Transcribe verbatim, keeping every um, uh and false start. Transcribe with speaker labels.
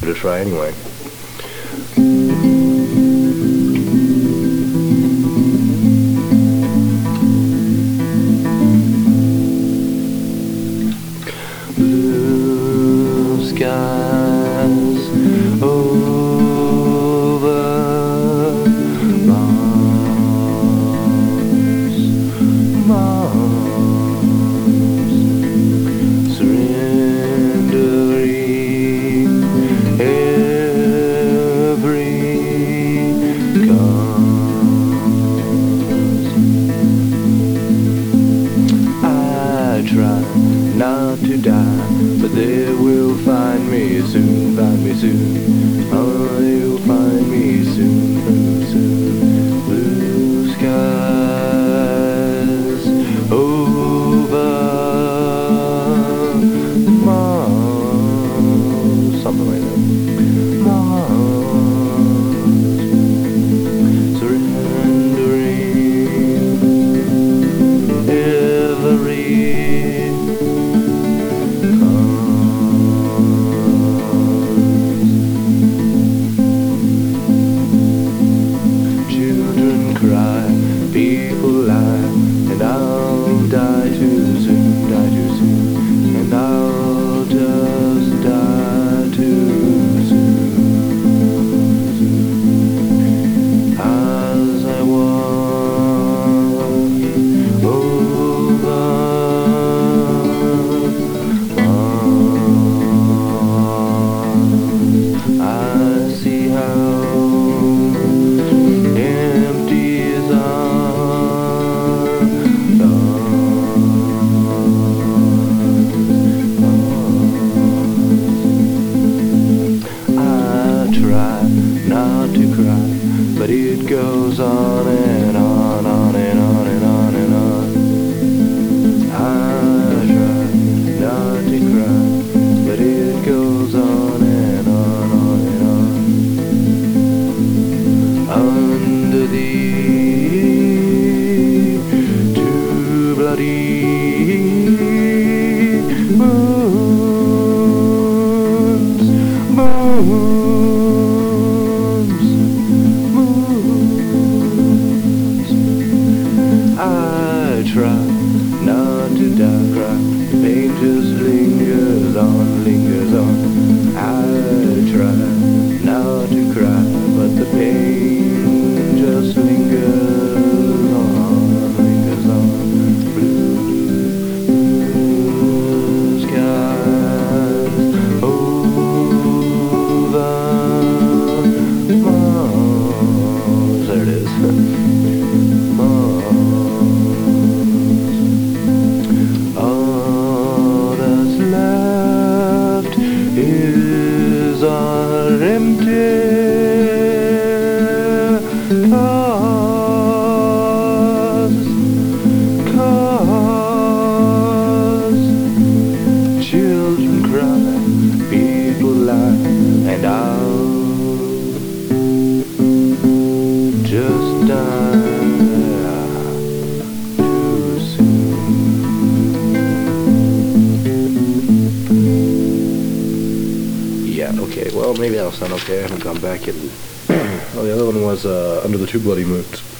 Speaker 1: Give it a try anyway. Blue skies over Mars, Mars, surrendering every cause. I try not to die, but they will find me soon, find me soon. Oh, they'll find me soon, soon, soon. Blue skies over Mars, something like that. Mars, surrendering every people lie, and I'll die too soon, die too soon, and I'll just die too soon. As I walk over Mars, I see how not to cry, but it goes on and on, on and on and on and on. I try not to cry, but it goes on and on, on and on. Under the two bloody moons, moons. I try not to die, cry. The pain just lingers on, lingers on. I try not to cry, but the pain just lingers on, lingers on. Blue, blue skies over Mars. There it is. Is our empty cause, cause children cry, people lie, and I'll just die too soon. Yeah, okay, well, maybe that'll sound okay. I haven't gone back and... well, the other one was uh, Under the Two Bloody Moons.